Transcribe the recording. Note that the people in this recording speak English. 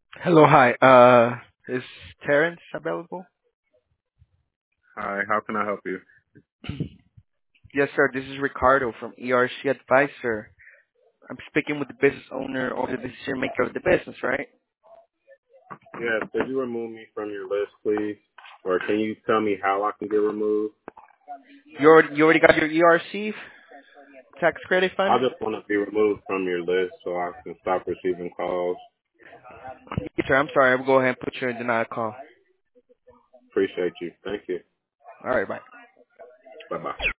Hello, hi. Is Terrence available? Hi, how can I help you? Yes, sir. This is Ricardo from ERC Advisor. I'm speaking with the business owner or the decision maker of the business, right? Yeah, could you remove me from your list, please? Or can you tell me how I can get removed? You already got your ERC tax credit I fund? just want to be removed from your list so I can stop receiving calls. Yes, sir. I'm sorry. I will go ahead and put you in denial call. Appreciate you. Thank you. All right, bye. Bye-bye.